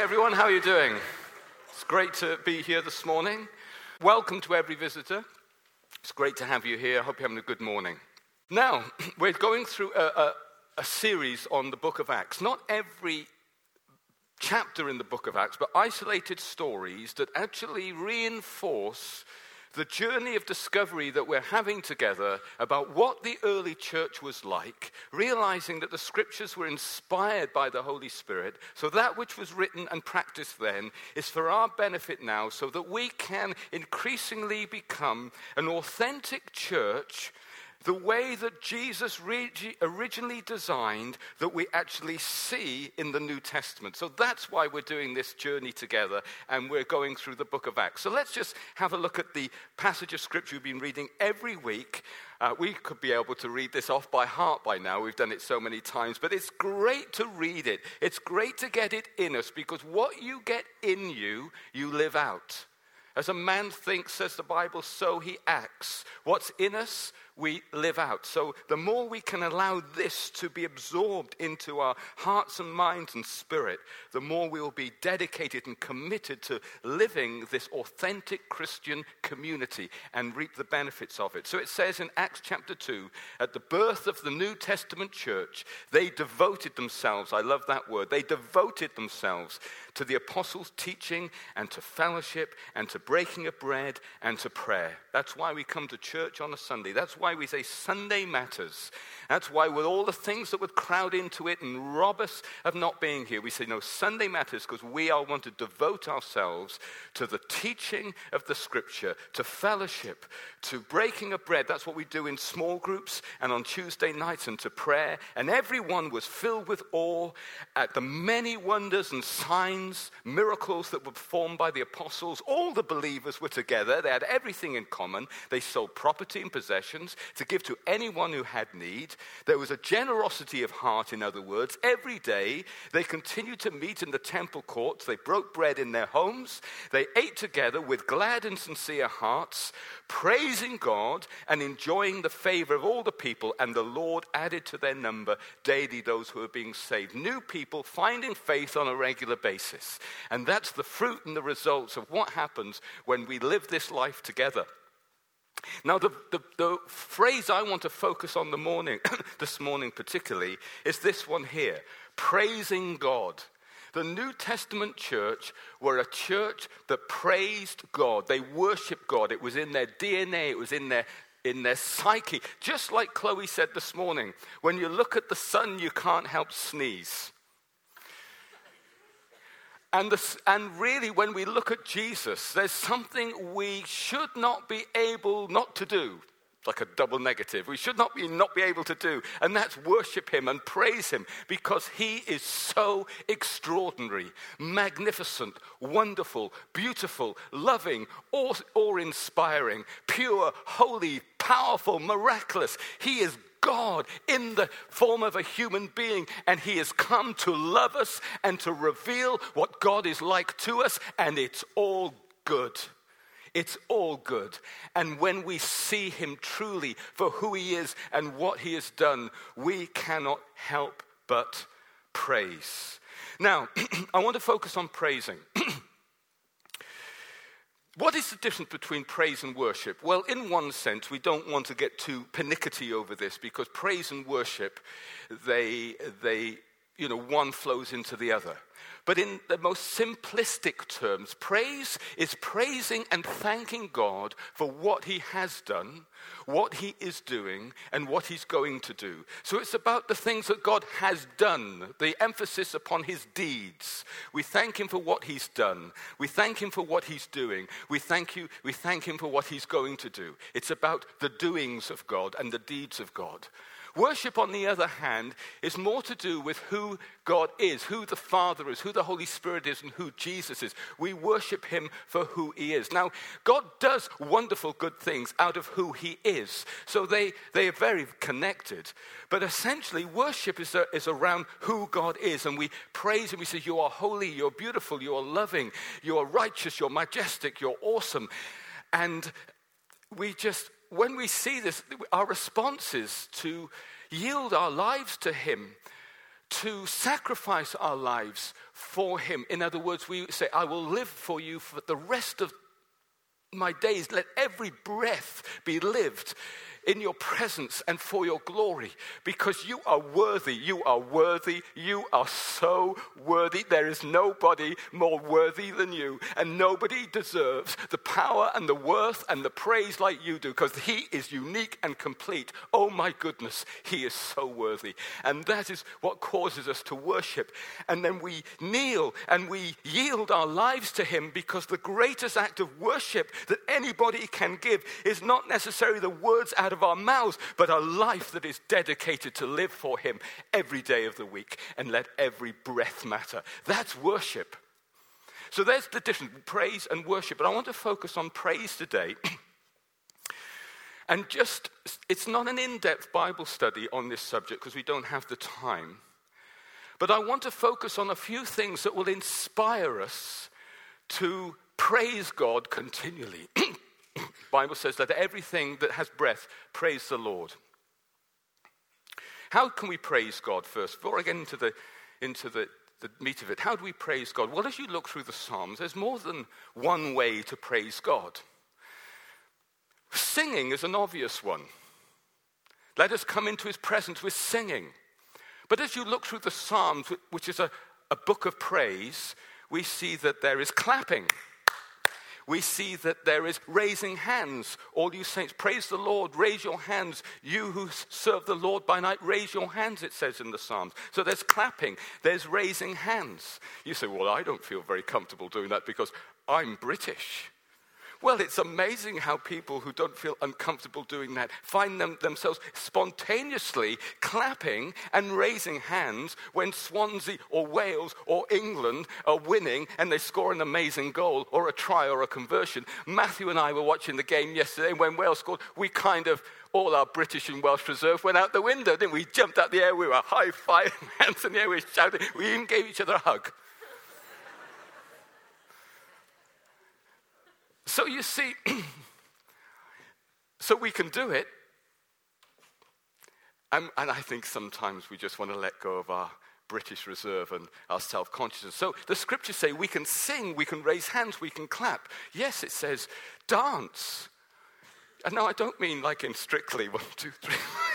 everyone, how are you doing? It's great to be here this morning. Welcome to every visitor. It's great to have you here. I hope you're having a good morning. Now, we're going through a series on the book of Acts. Not every chapter in the book of Acts, but isolated stories that actually reinforce the journey of discovery that we're having together about what the early church was like, realizing that the scriptures were inspired by the Holy Spirit, so that which was written and practiced then is for our benefit now, so that we can increasingly become an authentic church the way that Jesus originally designed, that we actually see in the New Testament. So that's why we're doing this journey together, and we're going through the book of Acts. So let's just have a look at the passage of scripture we've been reading every week. We could be able to read this off by heart by now. We've done it so many times, but it's great to read it. It's great to get it in us, because what you get in you, you live out. As a man thinks, says the Bible, so he acts. What's in us, we live out. So the more we can allow this to be absorbed into our hearts and minds and spirit, the more we will be dedicated and committed to living this authentic Christian community and reap the benefits of it. So it says in Acts chapter 2, at the birth of the New Testament church, they devoted themselves, I love that word, they devoted themselves to the apostles' teaching and to fellowship and to breaking of bread and to prayer. That's why we come to church on a Sunday. That's why we say Sunday matters. That's why with all the things that would crowd into it and rob us of not being here, we say, no, Sunday matters because we all want to devote ourselves to the teaching of the scripture, to fellowship, to breaking of bread. That's what we do in small groups and on Tuesday nights, and to prayer. And everyone was filled with awe at the many wonders and signs, miracles that were performed by the apostles. All the believers were together. They had everything in common. They sold property and possessions to give to anyone who had need. There was a generosity of heart, in other words. Every day they continued to meet in the temple courts. They broke bread in their homes. They ate together with glad and sincere hearts, praising God and enjoying the favor of all the people. And the Lord added to their number daily those who were being saved. New people finding faith on a regular basis. And that's the fruit and the results of what happens when we live this life together. Now, the phrase I want to focus on this morning particularly, is this one here, praising God. The New Testament church were a church that praised God. They worshiped God. It was in their DNA. It was in their psyche. Just like Chloe said this morning, when you look at the sun, you can't help sneeze. And really, when we look at Jesus, there's something we should not be able not to do. It's like a double negative. We should not be able to do. And that's worship him and praise him, because he is so extraordinary, magnificent, wonderful, beautiful, loving, awe-inspiring, pure, holy, powerful, miraculous. He is God in the form of a human being, and he has come to love us and to reveal what God is like to us, and it's all good. It's all good. And when we see him truly for who he is and what he has done, we cannot help but praise. Now, I want to focus on praising. What is the difference between praise and worship? Well, in one sense, we don't want to get too pernickety over this, because praise and worship, one flows into the other. But in the most simplistic terms, praise is praising and thanking God for what he has done, what he is doing, and what he's going to do. So it's about the things that God has done, the emphasis upon his deeds. We thank him for what he's done. We thank him for what he's doing. We thank him for what he's going to do. It's about the doings of God and the deeds of God. Worship, on the other hand, is more to do with who God is, who the Father is, who the Holy Spirit is, and who Jesus is. We worship him for who he is. Now, God does wonderful good things out of who he is. So they are very connected. But essentially, worship is around who God is. And we praise him. We say, you are holy, you're beautiful, you are loving, you are righteous, you're majestic, you're awesome. And when we see this, our response is to yield our lives to him, to sacrifice our lives for him. In other words, we say, I will live for you for the rest of my days. Let every breath be lived in your presence and for your glory, because you are worthy. You are worthy. You are so worthy. There is nobody more worthy than you, and nobody deserves the power and the worth and the praise like you do, because he is unique and complete. Oh my goodness, he is so worthy. And that is what causes us to worship. And then we kneel and we yield our lives to him, because the greatest act of worship that anybody can give is not necessarily the words out of our mouths, but a life that is dedicated to live for him every day of the week and let every breath matter. That's worship. So there's the difference, praise and worship. But I want to focus on praise today. And it's not an in-depth Bible study on this subject because we don't have the time. But I want to focus on a few things that will inspire us to praise God continually. The Bible says that everything that has breath, praise the Lord. How can we praise God first? Before I get into the meat of it, how do we praise God? Well, as you look through the Psalms, there's more than one way to praise God. Singing is an obvious one. Let us come into his presence with singing. But as you look through the Psalms, which is a book of praise, we see that there is clapping. We see that there is raising hands. All you saints, praise the Lord, raise your hands. You who serve the Lord by night, raise your hands, it says in the Psalms. So there's clapping, there's raising hands. You say, well, I don't feel very comfortable doing that because I'm British. Well, it's amazing how people who don't feel uncomfortable doing that find themselves spontaneously clapping and raising hands when Swansea or Wales or England are winning and they score an amazing goal or a try or a conversion. Matthew and I were watching the game yesterday, and when Wales scored, we all our British and Welsh reserve went out the window, didn't we? Jumped out the air, we were high-fiving, hands in the air, we were shouting, we even gave each other a hug. So you see, so we can do it, and I think sometimes we just want to let go of our British reserve and our self-consciousness. So the scriptures say we can sing, we can raise hands, we can clap. Yes, it says dance. And now I don't mean like in Strictly, 1, 2, 3.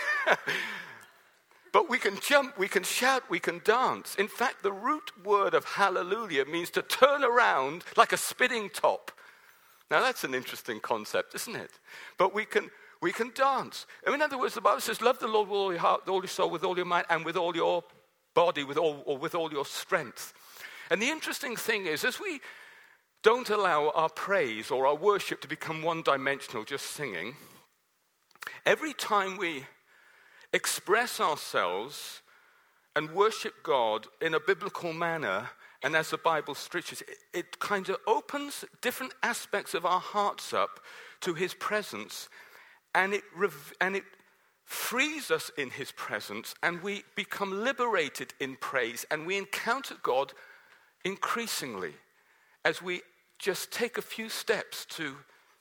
But we can jump, we can shout, we can dance. In fact, the root word of hallelujah means to turn around like a spinning top. Now that's an interesting concept, isn't it? But we can dance. In other words, the Bible says, love the Lord with all your heart, with all your soul, with all your mind, and with all your body, with all your strength. And the interesting thing is, as we don't allow our praise or our worship to become one-dimensional, just singing, every time we express ourselves and worship God in a biblical manner, and as the Bible stretches, it kind of opens different aspects of our hearts up to his presence, and it frees us in his presence, and we become liberated in praise, and we encounter God increasingly as we just take a few steps to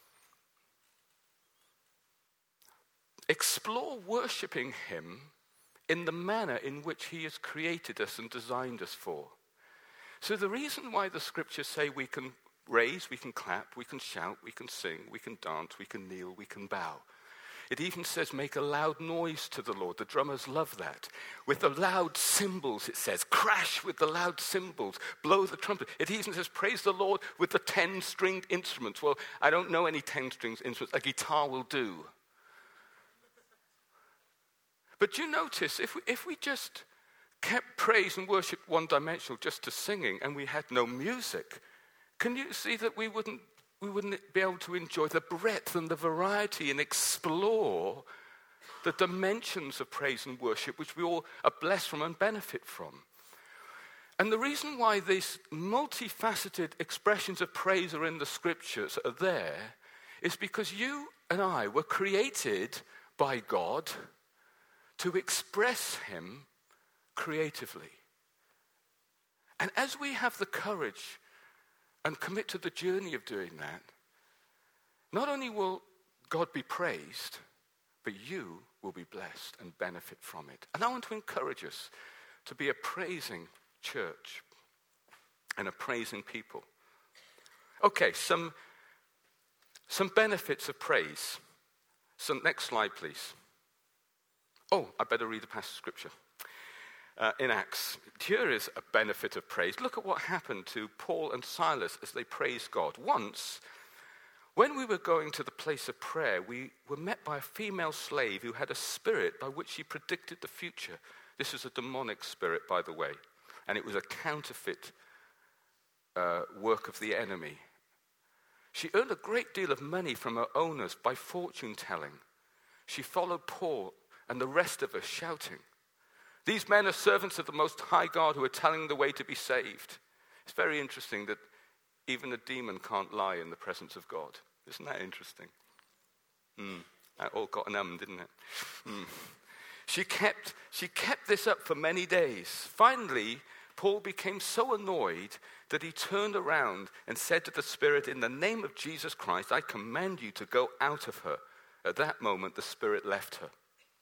explore worshiping him in the manner in which he has created us and designed us for. So the reason why the scriptures say we can raise, we can clap, we can shout, we can sing, we can dance, we can kneel, we can bow. It even says make a loud noise to the Lord. The drummers love that. With the loud cymbals, it says, crash with the loud cymbals, blow the trumpet. It even says praise the Lord with the 10-stringed instruments. Well, I don't know any 10-stringed instruments. A guitar will do. But you notice, if we just kept praise and worship one-dimensional just to singing and we had no music, can you see that we wouldn't be able to enjoy the breadth and the variety and explore the dimensions of praise and worship which we all are blessed from and benefit from? And the reason why these multifaceted expressions of praise are in the scriptures are there is because you and I were created by God to express him creatively. And as we have the courage and commit to the journey of doing that, not only will God be praised, but you will be blessed and benefit from it. And I want to encourage us to be a praising church and a praising people. Okay, some benefits of praise. So next slide, please. Oh, I better read the passage of Scripture. In Acts, here is a benefit of praise. Look at what happened to Paul and Silas as they praised God. Once, when we were going to the place of prayer, we were met by a female slave who had a spirit by which she predicted the future. This is a demonic spirit, by the way, and it was a counterfeit work of the enemy. She earned a great deal of money from her owners by fortune telling. She followed Paul and the rest of us shouting, "These men are servants of the Most High God who are telling the way to be saved." It's very interesting that even a demon can't lie in the presence of God. Isn't that interesting? That all got an didn't it? She kept this up for many days. Finally, Paul became so annoyed that he turned around and said to the spirit, "In the name of Jesus Christ, I command you to go out of her." At that moment, the spirit left her.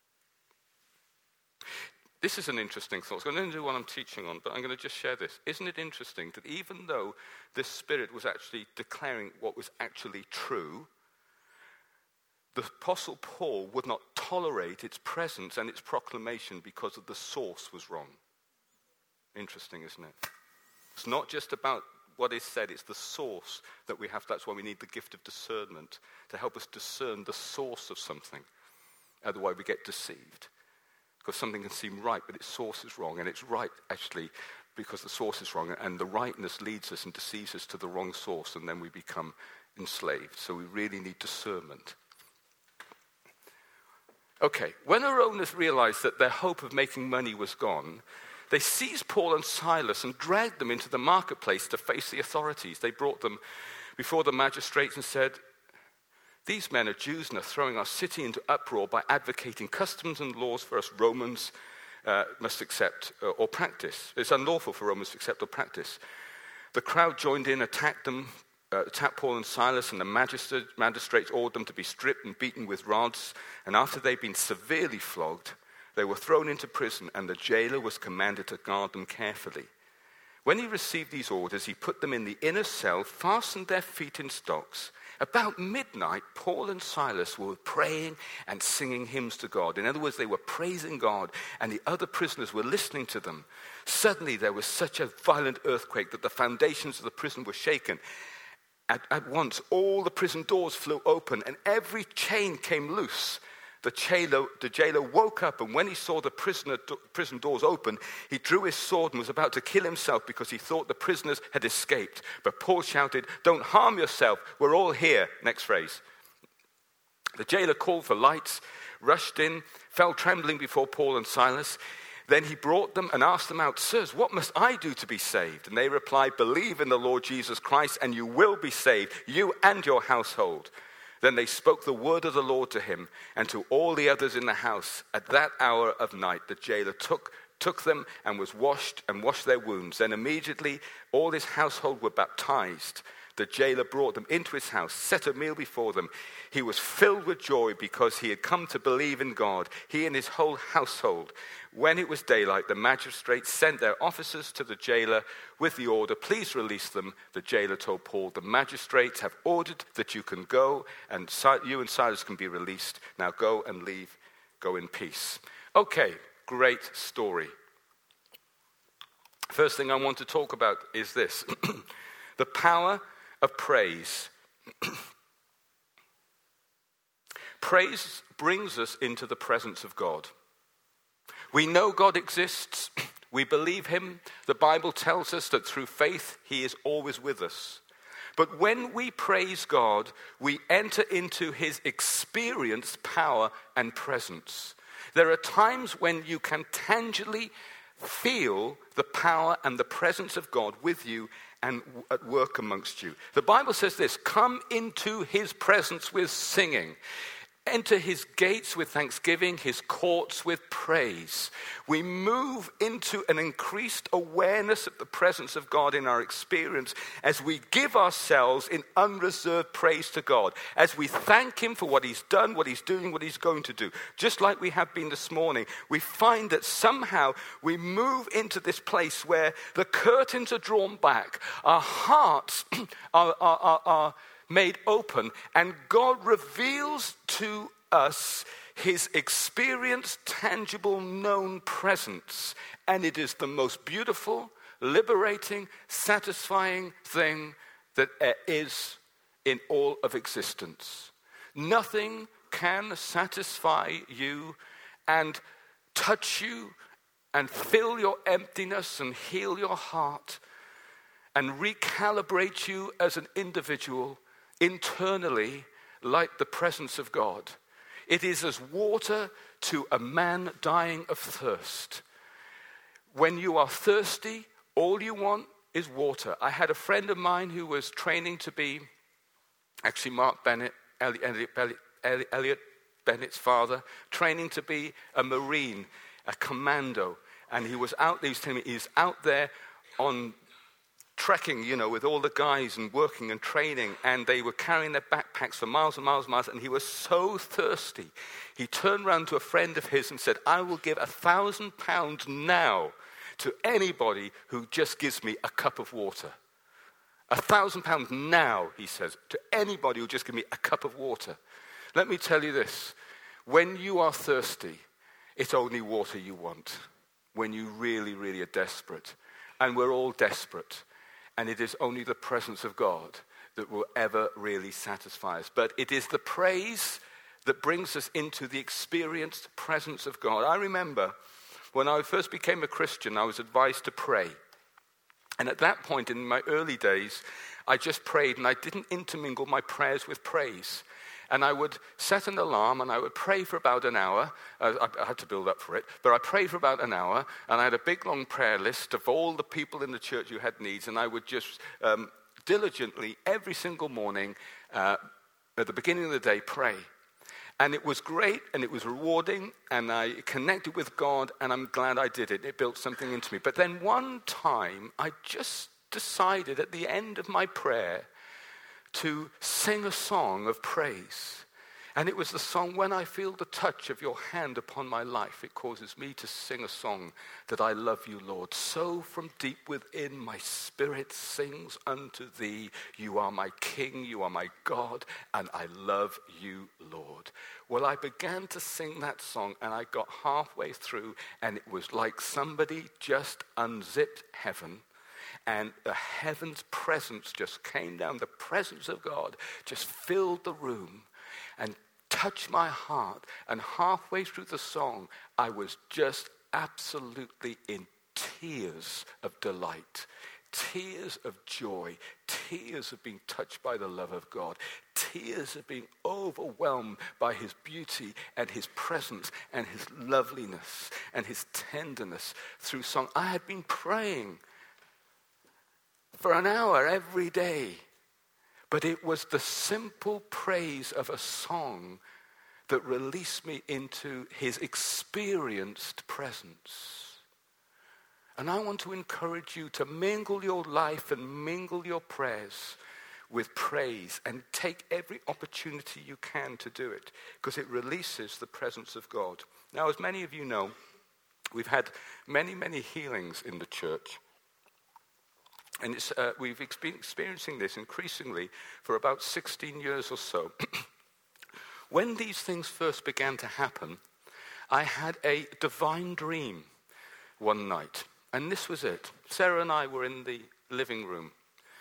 This is an interesting thought. I'm going to do what I'm teaching on, but I'm going to just share this. Isn't it interesting that even though this spirit was actually declaring what was actually true, the Apostle Paul would not tolerate its presence and its proclamation because of the source was wrong. Interesting, isn't it? It's not just about what is said, it's the source that we have. That's why we need the gift of discernment to help us discern the source of something. Otherwise we get deceived. Because something can seem right, but its source is wrong. And it's right, actually, because the source is wrong. And the rightness leads us and deceives us to the wrong source, and then we become enslaved. So we really need discernment. Okay, when our owners realized that their hope of making money was gone, they seized Paul and Silas and dragged them into the marketplace to face the authorities. They brought them before the magistrates and said, "These men are Jews and are throwing our city into uproar by advocating customs and laws for us Romans must accept or practice. It's unlawful for Romans to accept or practice." The crowd joined in, attacked Paul and Silas, and the magistrates ordered them to be stripped and beaten with rods. And after they'd been severely flogged, they were thrown into prison, and the jailer was commanded to guard them carefully. When he received these orders, he put them in the inner cell, fastened their feet in stocks. About midnight, Paul and Silas were praying and singing hymns to God. In other words, they were praising God, and the other prisoners were listening to them. Suddenly, there was such a violent earthquake that the foundations of the prison were shaken. At once, all the prison doors flew open, and every chain came loose. The jailer woke up, and when he saw the prison doors open, he drew his sword and was about to kill himself because he thought the prisoners had escaped. But Paul shouted, "Don't harm yourself, we're all here." Next phrase. The jailer called for lights, rushed in, fell trembling before Paul and Silas. Then he brought them and asked them out, "Sirs, what must I do to be saved?" And they replied, "Believe in the Lord Jesus Christ, and you will be saved, you and your household." Then they spoke the word of the Lord to him and to all the others in the house. At that hour of night, the jailer took them and washed their wounds. Then immediately all his household were baptized. The jailer brought them into his house, set a meal before them. He was filled with joy because he had come to believe in God, he and his whole household. When it was daylight, the magistrates sent their officers to the jailer with the order, "Please release them." The jailer told Paul, "The magistrates have ordered that you can go, and you and Silas can be released. Now go and leave. Go in peace." Okay, great story. First thing I want to talk about is this. The power of praise. Praise brings us into the presence of God. We know God exists. We believe him. The Bible tells us that through faith, he is always with us. But when we praise God, we enter into his experienced power and presence. There are times when you can tangibly feel the power and the presence of God with you and at work amongst you. The Bible says this, "Come into his presence with singing." enter his gates with thanksgiving, his courts with praise. We move into an increased awareness of the presence of God in our experience as we give ourselves in unreserved praise to God, as we thank him for what he's done, what he's doing, what he's going to do. Just like we have been this morning, we find that somehow we move into this place where the curtains are drawn back, our hearts are made open, and God reveals to us his experienced, tangible, known presence. And it is the most beautiful, liberating, satisfying thing that there is in all of existence. Nothing can satisfy you and touch you and fill your emptiness and heal your heart and recalibrate you as an individual internally like the presence of God. It is as water to a man dying of thirst. When you are thirsty, all you want is water. I had a friend of mine who was training to be, actually Mark Bennett, Elliot Bennett's father, training to be a Marine, a commando. And he was out there on trekking, with all the guys and working and training, and they were carrying their backpacks for miles and miles and miles, and he was so thirsty. He turned around to a friend of his and said, I will give £1,000 now to anybody who just gives me a cup of water. £1,000 now, he says, to anybody who just gives me a cup of water. Let me tell you this, when you are thirsty, it's only water you want, when you really, really are desperate. And we're all desperate. And it is only the presence of God that will ever really satisfy us. But it is the praise that brings us into the experienced presence of God. I remember when I first became a Christian, I was advised to pray. And at that point in my early days, I just prayed and I didn't intermingle my prayers with praise. And I would set an alarm and I would pray for about an hour. I had to build up for it, but I prayed for about an hour, and I had a big long prayer list of all the people in the church who had needs, and I would just diligently every single morning at the beginning of the day pray. And it was great and it was rewarding, and I connected with God, and I'm glad I did it. It built something into me. But then one time I just decided at the end of my prayer to sing a song of praise. And it was the song, When I Feel the Touch of Your Hand Upon My Life, it causes me to sing a song that I love you, Lord. So from deep within my spirit sings unto thee, you are my King, you are my God, and I love you, Lord. Well, I began to sing that song, and I got halfway through, and it was like somebody just unzipped heaven, and the heaven's presence just came down. The presence of God just filled the room and touched my heart. And halfway through the song, I was just absolutely in tears of delight, tears of joy, tears of being touched by the love of God, tears of being overwhelmed by his beauty and his presence and his loveliness and his tenderness through song. I had been praying for an hour every day. But it was the simple praise of a song that released me into his experienced presence. And I want to encourage you to mingle your life and mingle your prayers with praise, and take every opportunity you can to do it, because it releases the presence of God. Now, as many of you know, we've had many, many healings in the church. And we've been experiencing this increasingly for about 16 years or so. When these things first began to happen, I had a divine dream one night. And this was it. Sarah and I were in the living room.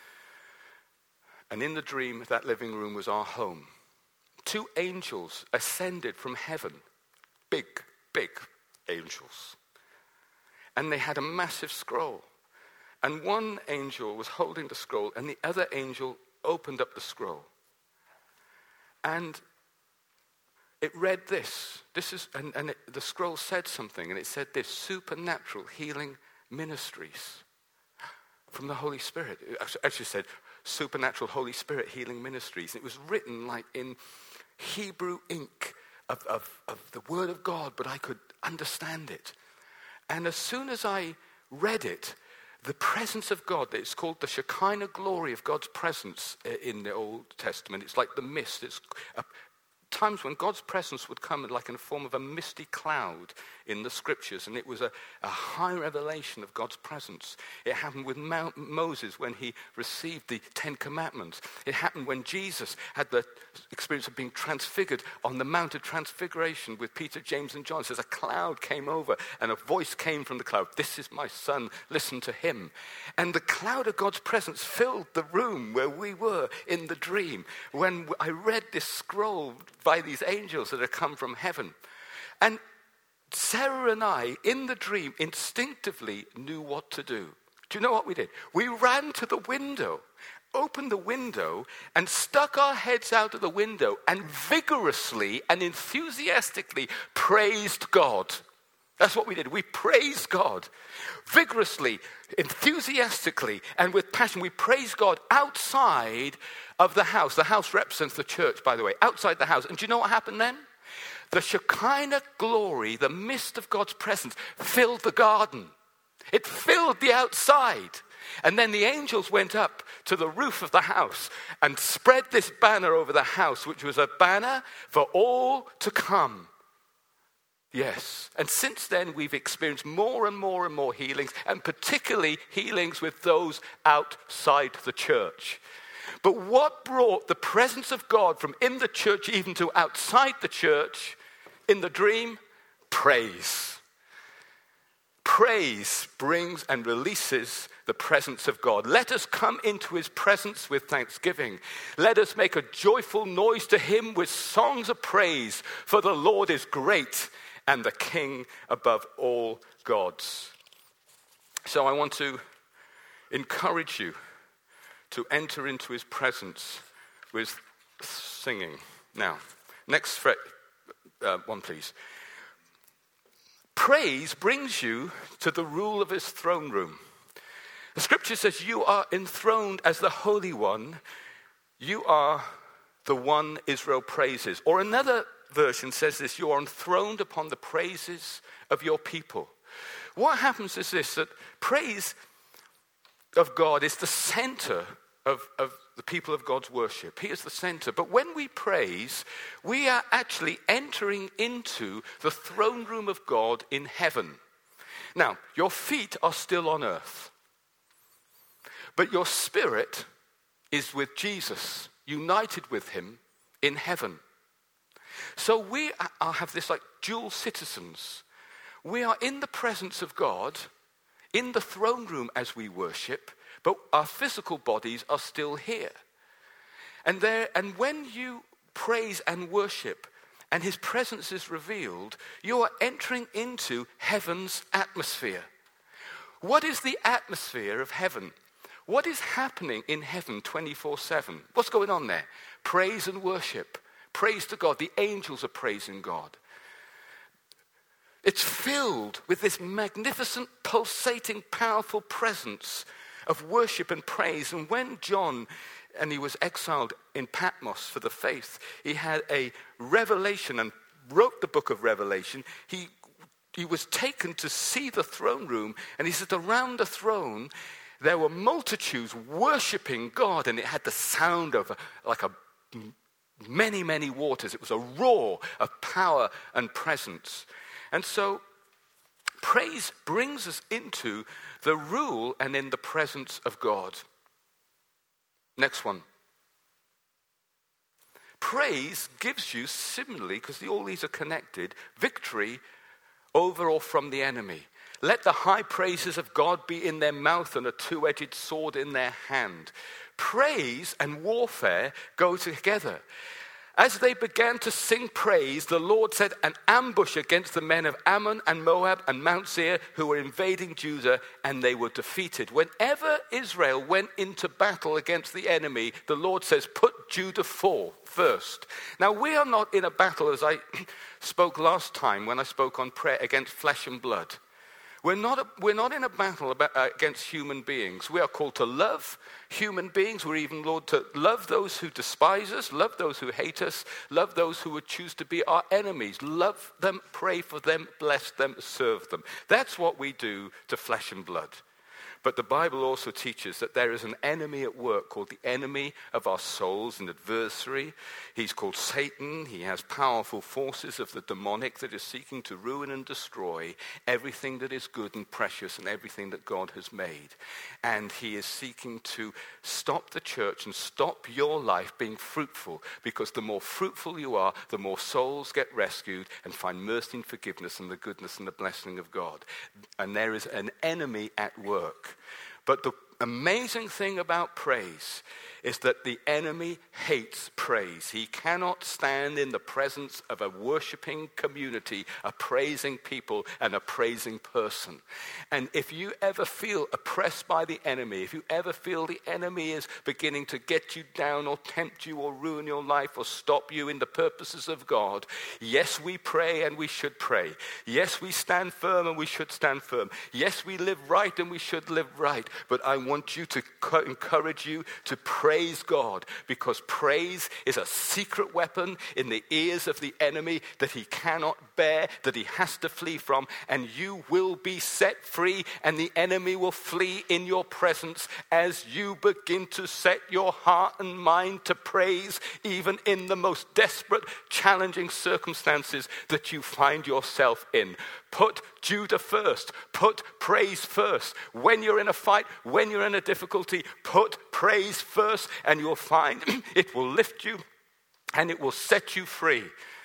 And in the dream, that living room was our home. 2 angels ascended from heaven. Big, big angels. And they had a massive scroll. And one angel was holding the scroll, and the other angel opened up the scroll. And it read this. The scroll said something, and it said this: supernatural healing ministries from the Holy Spirit. It actually said supernatural Holy Spirit healing ministries. And it was written like in Hebrew ink the Word of God, but I could understand it. And as soon as I read it, the presence of God, it's called the Shekinah glory of God's presence in the Old Testament. It's like the mist. It's times when God's presence would come like in the form of a misty cloud in the scriptures, and it was a high revelation of God's presence. It happened with Moses when he received the Ten Commandments. It happened when Jesus had the experience of being transfigured on the Mount of Transfiguration with Peter, James, and John. It says a cloud came over and a voice came from the cloud. "This is my son, listen to him." And the cloud of God's presence filled the room where we were in the dream when I read this scroll by these angels that had come from heaven. And Sarah and I, in the dream, instinctively knew what to do. Do you know what we did? We ran to the window, opened the window, and stuck our heads out of the window and vigorously and enthusiastically praised God. That's what we did. We praised God vigorously, enthusiastically, and with passion. We praised God outside of the house. The house represents the church, by the way, outside the house. And do you know what happened then? The Shekinah glory, the mist of God's presence, filled the garden. It filled the outside. And then the angels went up to the roof of the house and spread this banner over the house, which was a banner for all to come. Yes, and since then we've experienced more and more and more healings, and particularly healings with those outside the church. But what brought the presence of God from in the church even to outside the church in the dream? Praise. Praise brings and releases the presence of God. Let us come into his presence with thanksgiving. Let us make a joyful noise to him with songs of praise, for the Lord is great and the King above all gods. So I want to encourage you to enter into his presence with singing. Now, next one, please. Praise brings you to the rule of his throne room. The scripture says you are enthroned as the Holy One. You are the one Israel praises. Or another version says this: you are enthroned upon the praises of your people. What happens is this, that praise of God is the center of the people of God's worship. He is the center. But when we praise, we are actually entering into the throne room of God in heaven. Now, your feet are still on earth, but your spirit is with Jesus, united with him in heaven. So we have this like dual citizens. We are in the presence of God, in the throne room as we worship, but our physical bodies are still here. And when you praise and worship and his presence is revealed, you are entering into heaven's atmosphere. What is the atmosphere of heaven? What is happening in heaven 24/7? What's going on there? Praise and worship. Praise to God. The angels are praising God. It's filled with this magnificent, pulsating, powerful presence of worship and praise. And when John, and he was exiled in Patmos for the faith, he had a revelation and wrote the book of Revelation. He was taken to see the throne room, and he said around the throne there were multitudes worshiping God, and it had the sound of many, many waters. It was a roar of power and presence. And so praise brings us into the rule and in the presence of God. Next one. Praise gives you, similarly, because all these are connected, victory over or from the enemy. Let the high praises of God be in their mouth and a two-edged sword in their hand. Praise and warfare go together. As they began to sing praise, the Lord set an ambush against the men of Ammon and Moab and Mount Seir who were invading Judah, and they were defeated. Whenever Israel went into battle against the enemy, the Lord says, put Judah first. Now, we are not in a battle, as I spoke last time when I spoke on prayer, against flesh and blood. We're not in a battle against human beings. We are called to love human beings. We're even called to love those who despise us, love those who hate us, love those who would choose to be our enemies. Love them, pray for them, bless them, serve them. That's what we do to flesh and blood. But the Bible also teaches that there is an enemy at work called the enemy of our souls, an adversary. He's called Satan. He has powerful forces of the demonic that is seeking to ruin and destroy everything that is good and precious and everything that God has made. And he is seeking to stop the church and stop your life being fruitful, because the more fruitful you are, the more souls get rescued and find mercy and forgiveness and the goodness and the blessing of God. And there is an enemy at work. But the amazing thing about praise is that the enemy hates praise. He cannot stand in the presence of a worshiping community, a praising people, and a praising person. And if you ever feel oppressed by the enemy, if you ever feel the enemy is beginning to get you down or tempt you or ruin your life or stop you in the purposes of God, yes, we pray and we should pray. Yes, we stand firm and we should stand firm. Yes, we live right and we should live right. But I want you to encourage you to praise God, because praise is a secret weapon in the ears of the enemy that he cannot bear, that he has to flee from, and you will be set free and the enemy will flee in your presence as you begin to set your heart and mind to praise, even in the most desperate, challenging circumstances that you find yourself in. Put Judah first. Put praise first. When you're in a fight, when you're in a difficulty, put praise first, and you'll find it will lift you and it will set you free.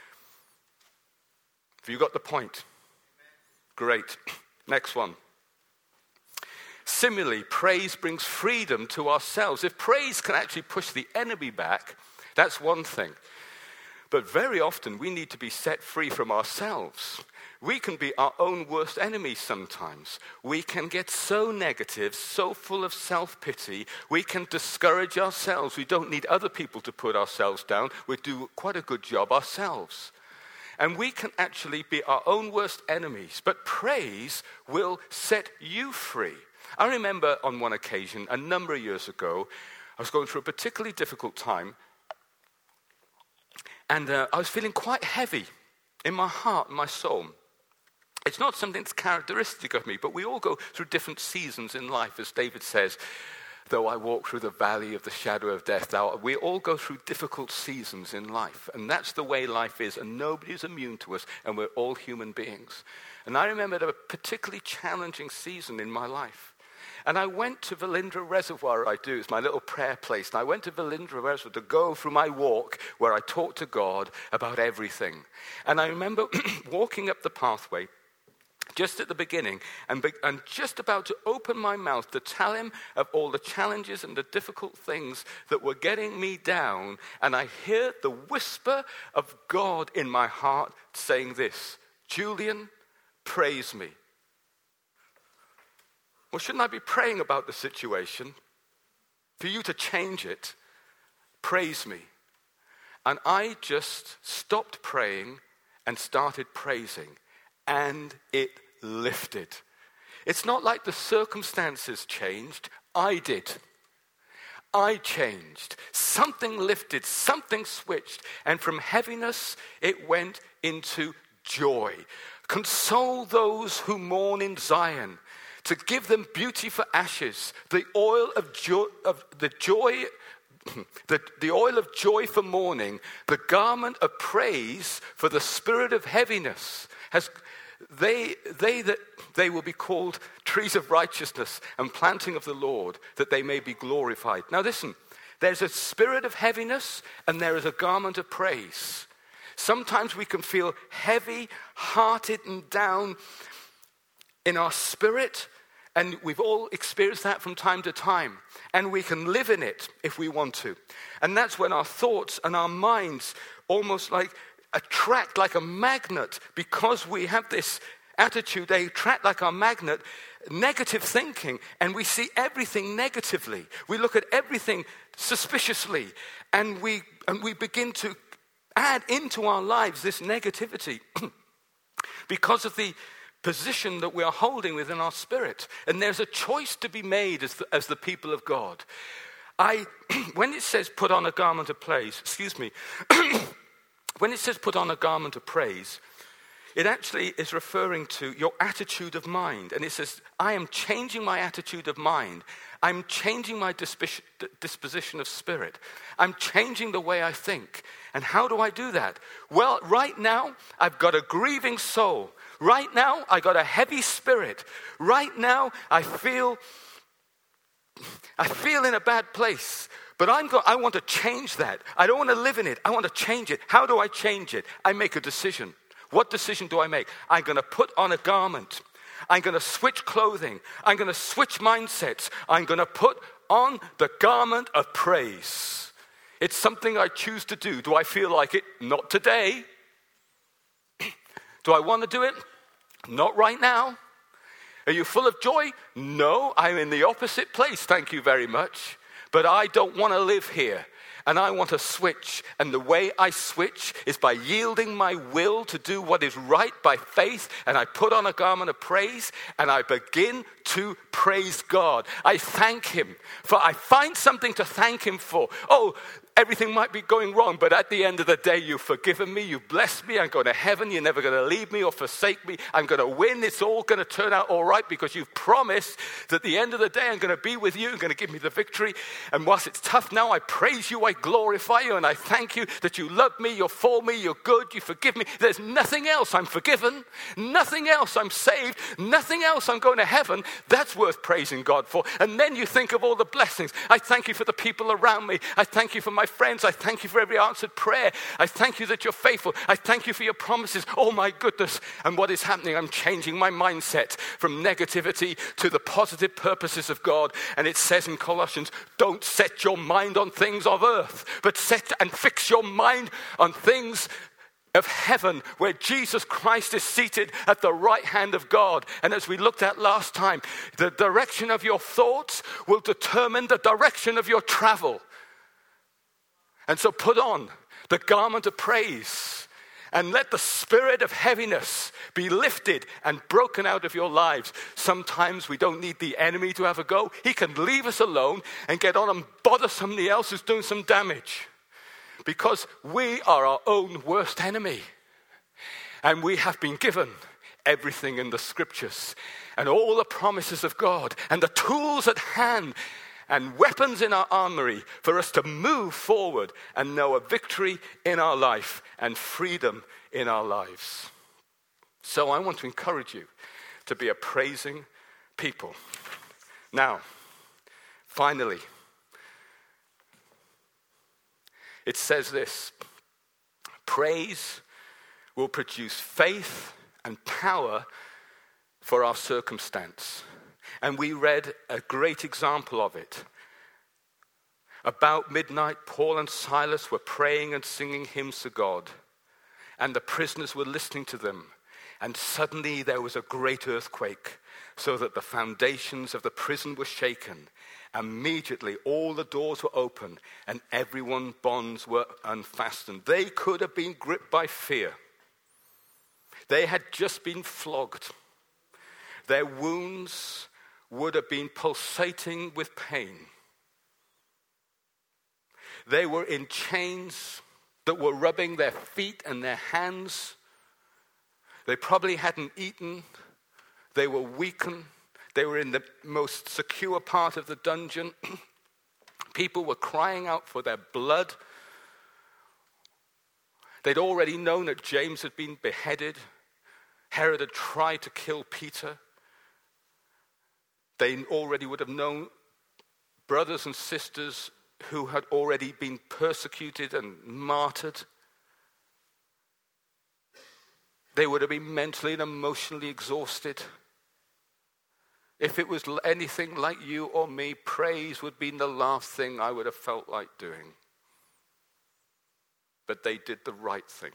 Have you got the point? Great. Next one. Similarly, praise brings freedom to ourselves. If praise can actually push the enemy back, that's one thing. But very often we need to be set free from ourselves. We can be our own worst enemy sometimes. We can get so negative, so full of self-pity, we can discourage ourselves. We don't need other people to put ourselves down. We do quite a good job ourselves. And we can actually be our own worst enemies. But praise will set you free. I remember on one occasion, a number of years ago, I was going through a particularly difficult time. And I was feeling quite heavy in my heart and my soul. It's not something that's characteristic of me, but we all go through different seasons in life. As David says, though I walk through the valley of the shadow of death, we all go through difficult seasons in life. And that's the way life is, and nobody's immune to us, and we're all human beings. And I remember a particularly challenging season in my life. And I went to Velindre Reservoir, it's my little prayer place. And I went to Velindre Reservoir to go through my walk where I talked to God about everything. And I remember walking up the pathway just at the beginning and just about to open my mouth to tell him of all the challenges and the difficult things that were getting me down. And I hear the whisper of God in my heart saying this: Julian, praise me. Well, shouldn't I be praying about the situation? For you to change it, praise me. And I just stopped praying and started praising. And it lifted. It's not like the circumstances changed. I did. I changed. Something lifted. Something switched. And from heaviness, it went into joy. Console those who mourn in Zion, to give them beauty for ashes, the oil of joy, the oil of joy for mourning, the garment of praise for the spirit of heaviness. They will be called trees of righteousness and planting of the Lord, that they may be glorified. Now listen, there's a spirit of heaviness and there is a garment of praise. Sometimes we can feel heavy-hearted and down in our spirit, and we've all experienced that from time to time, and we can live in it if we want to. And that's when our thoughts and our minds almost like attract like a magnet, because we have this attitude. They attract like a magnet negative thinking, and we see everything negatively. We look at everything suspiciously, and we begin to add into our lives this negativity because of the position that we are holding within our spirit. And there's a choice to be made as the people of God. When it says put on a garment of praise, when it says put on a garment of praise, it actually is referring to your attitude of mind. And it says, I am changing my attitude of mind. I'm changing my disposition of spirit. I'm changing the way I think. And how do I do that? Well, right now, I've got a grieving soul. Right now, I got a heavy spirit. Right now, I feel in a bad place. But I want to change that. I don't want to live in it. I want to change it. How do I change it? I make a decision. What decision do I make? I'm going to put on a garment. I'm going to switch clothing. I'm going to switch mindsets. I'm going to put on the garment of praise. It's something I choose to do. Do I feel like it? Not today. Do I want to do it? Not right now. Are you full of joy? No, I'm in the opposite place, thank you very much. But I don't want to live here. And I want to switch. And the way I switch is by yielding my will to do what is right by faith. And I put on a garment of praise and I begin to praise God. I thank him. For I find something to thank him for. Oh, everything might be going wrong, but at the end of the day, you've forgiven me, you've blessed me, I'm going to heaven, you're never going to leave me or forsake me, I'm going to win, it's all going to turn out all right because you've promised that at the end of the day, I'm going to be with you, you're going to give me the victory. And whilst it's tough now, I praise you, I glorify you, and I thank you that you love me, you're for me, you're good, you forgive me. There's nothing else. I'm forgiven, nothing else. I'm saved, nothing else. I'm going to heaven. That's worth praising God for. And then you think of all the blessings. I thank you for the people around me. I thank you for my friends. I thank you for every answered prayer. I thank you that you're faithful. I thank you for your promises. Oh my goodness. And what is happening? I'm changing my mindset from negativity to the positive purposes of God. And it says in Colossians, don't set your mind on things of earth, but set and fix your mind on things of heaven, where Jesus Christ is seated at the right hand of God. And as we looked at last time, the direction of your thoughts will determine the direction of your travel. And so put on the garment of praise and let the spirit of heaviness be lifted and broken out of your lives. Sometimes we don't need the enemy to have a go. He can leave us alone and get on and bother somebody else who's doing some damage. Because we are our own worst enemy. And we have been given everything in the scriptures and all the promises of God and the tools at hand and weapons in our armory for us to move forward and know a victory in our life and freedom in our lives. So I want to encourage you to be a praising people. Now, finally, it says this: praise will produce faith and power for our circumstance. And we read a great example of it. About midnight, Paul and Silas were praying and singing hymns to God, and the prisoners were listening to them. And suddenly there was a great earthquake, so that the foundations of the prison were shaken. Immediately all the doors were open and everyone's bonds were unfastened. They could have been gripped by fear. They had just been flogged. Their wounds would have been pulsating with pain. They were in chains that were rubbing their feet and their hands. They probably hadn't eaten. They were weakened. They were in the most secure part of the dungeon. People were crying out for their blood. They'd already known that James had been beheaded. Herod had tried to kill Peter. They already would have known brothers and sisters who had already been persecuted and martyred. They would have been mentally and emotionally exhausted. If it was anything like you or me, praise would have been the last thing I would have felt like doing. But they did the right thing.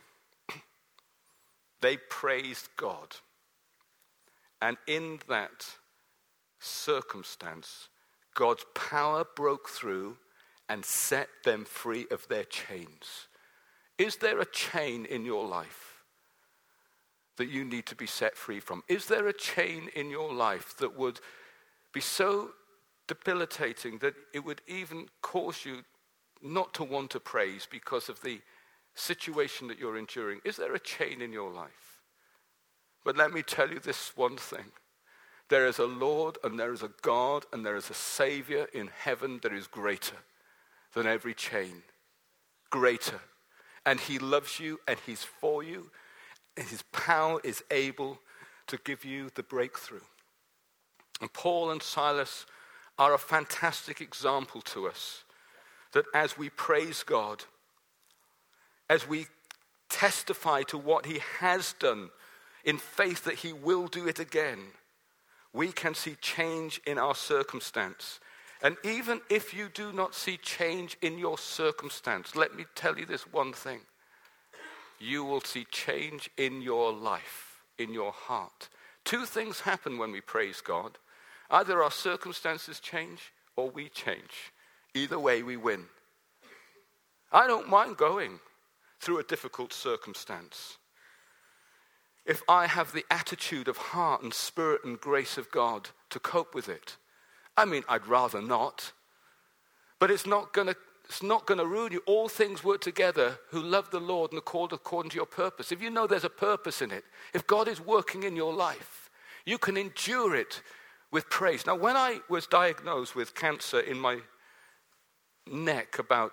They praised God. And in that circumstance, God's power broke through and set them free of their chains. Is there a chain in your life that you need to be set free from? Is there a chain in your life that would be so debilitating that it would even cause you not to want to praise because of the situation that you're enduring? Is there a chain in your life? But let me tell you this one thing. There is a Lord and there is a God and there is a Savior in heaven that is greater than every chain. Greater. And he loves you and he's for you. And his power is able to give you the breakthrough. And Paul and Silas are a fantastic example to us that as we praise God, as we testify to what he has done in faith that he will do it again, we can see change in our circumstance. And even if you do not see change in your circumstance, let me tell you this one thing. You will see change in your life, in your heart. Two things happen when we praise God. Either our circumstances change or we change. Either way, we win. I don't mind going through a difficult circumstance if I have the attitude of heart and spirit and grace of God to cope with it. I mean, I'd rather not. But it's not going to ruin you. All things work together who love the Lord and are called according to your purpose. If you know there's a purpose in it, if God is working in your life, you can endure it with praise. Now, when I was diagnosed with cancer in my neck about,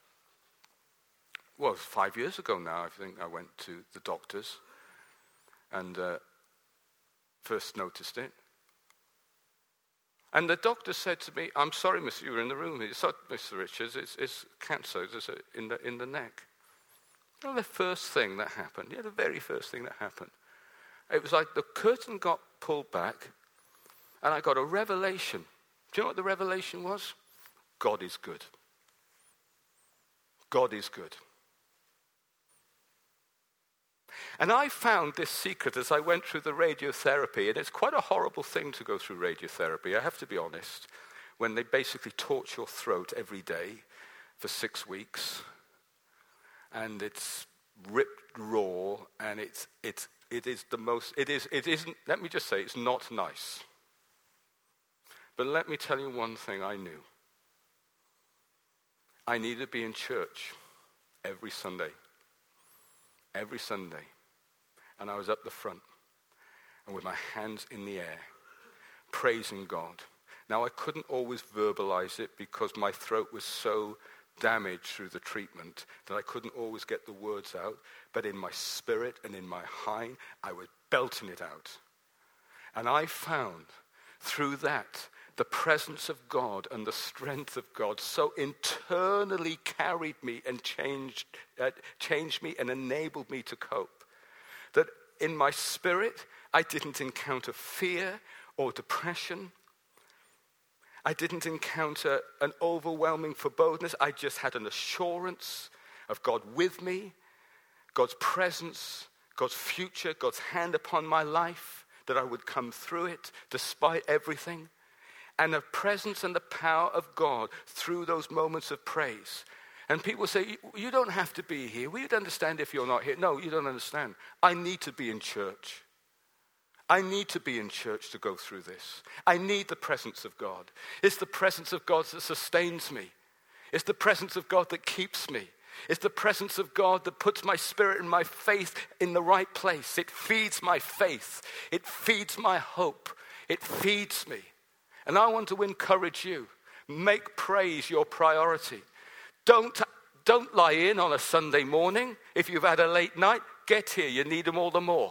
5 years ago now, I think I went to the doctors and first noticed it. And the doctor said to me, "I'm sorry, mister, you were in the room. It's not, Mr. Richards, it's cancer in the neck." You know, the first thing that happened, the very first thing that happened, it was like the curtain got pulled back and I got a revelation. Do you know what the revelation was? God is good. God is good. And I found this secret as I went through the radiotherapy, and it's quite a horrible thing to go through radiotherapy, I have to be honest, when they basically torch your throat every day for 6 weeks, and it's ripped raw, and it isn't, let me just say, it's not nice. But let me tell you one thing I knew. I needed to be in church every Sunday. Every Sunday. And I was up the front and with my hands in the air, praising God. Now, I couldn't always verbalize it because my throat was so damaged through the treatment that I couldn't always get the words out. But in my spirit and in my mind, I was belting it out. And I found through that the presence of God and the strength of God so internally carried me and changed me and enabled me to cope. That in my spirit, I didn't encounter fear or depression. I didn't encounter an overwhelming forebodingness. I just had an assurance of God with me, God's presence, God's future, God's hand upon my life, that I would come through it despite everything. And the presence and the power of God through those moments of praise. And people say, you don't have to be here. We'd understand if you're not here. No, you don't understand. I need to be in church. I need to be in church to go through this. I need the presence of God. It's the presence of God that sustains me. It's the presence of God that keeps me. It's the presence of God that puts my spirit and my faith in the right place. It feeds my faith. It feeds my hope. It feeds me. And I want to encourage you. Make praise your priority. Don't lie in on a Sunday morning. If you've had a late night, get here. You need them all the more.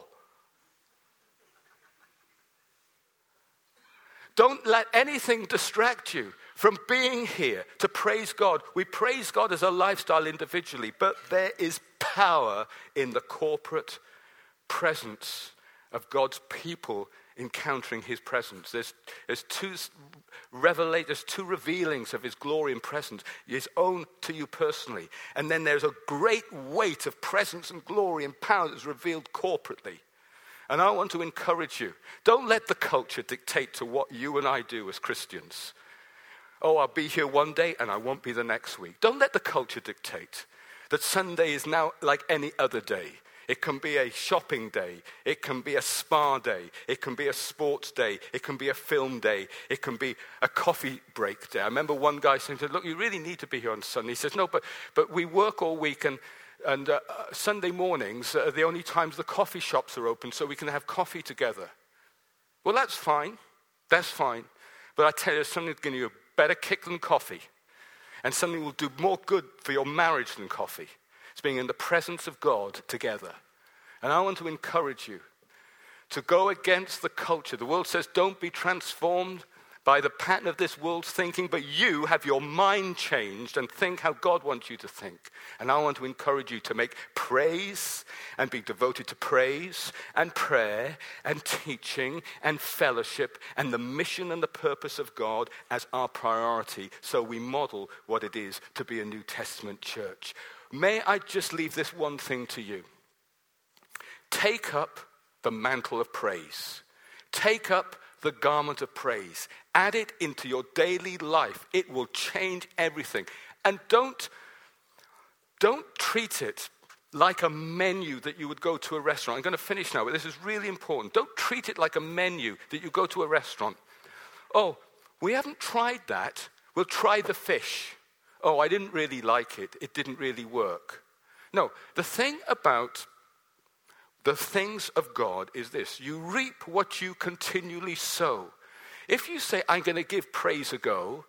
Don't let anything distract you from being here to praise God. We praise God as a lifestyle individually, but there is power in the corporate presence of God's people encountering his presence. There's two revealings of his glory and presence, his own to you personally. And then there's a great weight of presence and glory and power that's revealed corporately. And I want to encourage you, don't let the culture dictate to what you and I do as Christians. Oh, I'll be here one day and I won't be the next week. Don't let the culture dictate that Sunday is now like any other day. It can be a shopping day. It can be a spa day. It can be a sports day. It can be a film day. It can be a coffee break day. I remember one guy saying, look, you really need to be here on Sunday. He says, no, but we work all week and Sunday mornings are the only times the coffee shops are open so we can have coffee together. Well, that's fine. That's fine. But I tell you, something that's going to give you a better kick than coffee. And something will do more good for your marriage than coffee. It's being in the presence of God together. And I want to encourage you to go against the culture. The world says don't be transformed by the pattern of this world's thinking, but you have your mind changed and think how God wants you to think. And I want to encourage you to make praise and be devoted to praise and prayer and teaching and fellowship and the mission and the purpose of God as our priority, so we model what it is to be a New Testament church. May I just leave this one thing to you. Take up the mantle of praise. Take up the garment of praise. Add it into your daily life. It will change everything. And don't treat it like a menu that you would go to a restaurant. I'm going to finish now, but this is really important. Don't treat it like a menu that you go to a restaurant. Oh, we haven't tried that. We'll try the fish. Oh, I didn't really like it. It didn't really work. No, the thing about the things of God is this. You reap what you continually sow. If you say, I'm going to give praise a go,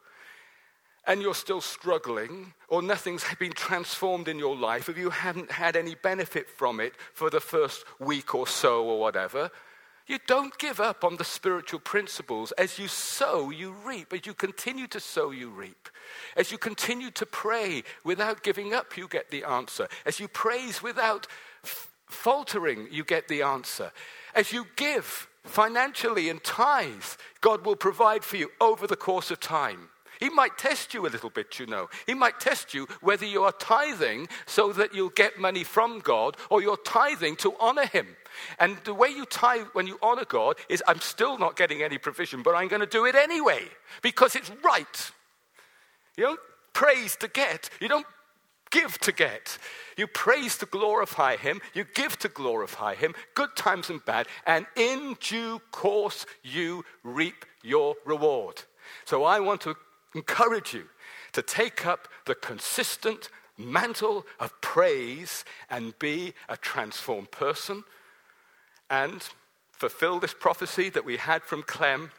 and you're still struggling, or nothing's been transformed in your life, if you haven't had any benefit from it for the first week or so or whatever, you don't give up on the spiritual principles. As you sow, you reap. As you continue to sow, you reap. As you continue to pray without giving up, you get the answer. As you praise without faltering, you get the answer. As you give financially and tithe, God will provide for you over the course of time. He might test you a little bit, you know. He might test you whether you are tithing so that you'll get money from God, or you're tithing to honor him. And the way you tithe when you honor God is, I'm still not getting any provision, but I'm going to do it anyway because it's right. You don't praise to get. You don't give to get. You praise to glorify him. You give to glorify him, good times and bad, and in due course you reap your reward. So I want to encourage you to take up the consistent mantle of praise and be a transformed person and fulfill this prophecy that we had from Clem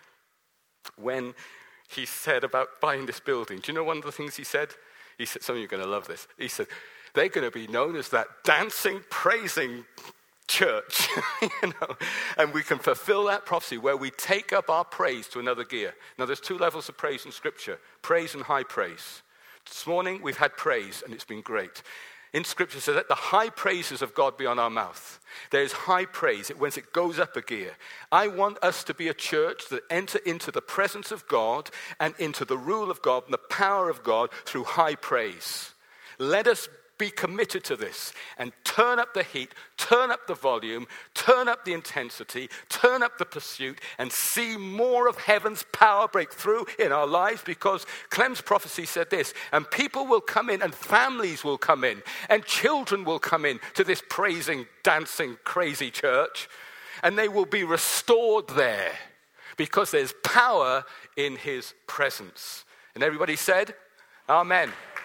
when he said about buying this building. Do you know one of the things he said? He said, some of you are going to love this. He said, they're going to be known as that dancing, praising church, you know, and we can fulfill that prophecy where we take up our praise to another gear. Now, there's two levels of praise in Scripture, praise and high praise. This morning, we've had praise, and it's been great. In Scripture, it says that the high praises of God be on our mouth. There is high praise when it goes up a gear. I want us to be a church that enter into the presence of God and into the rule of God and the power of God through high praise. Let us be committed to this and turn up the heat, turn up the volume, turn up the intensity, turn up the pursuit, and see more of heaven's power break through in our lives, because Clem's prophecy said this, and people will come in and families will come in and children will come in to this praising, dancing, crazy church, and they will be restored there because there's power in his presence. And everybody said, Amen.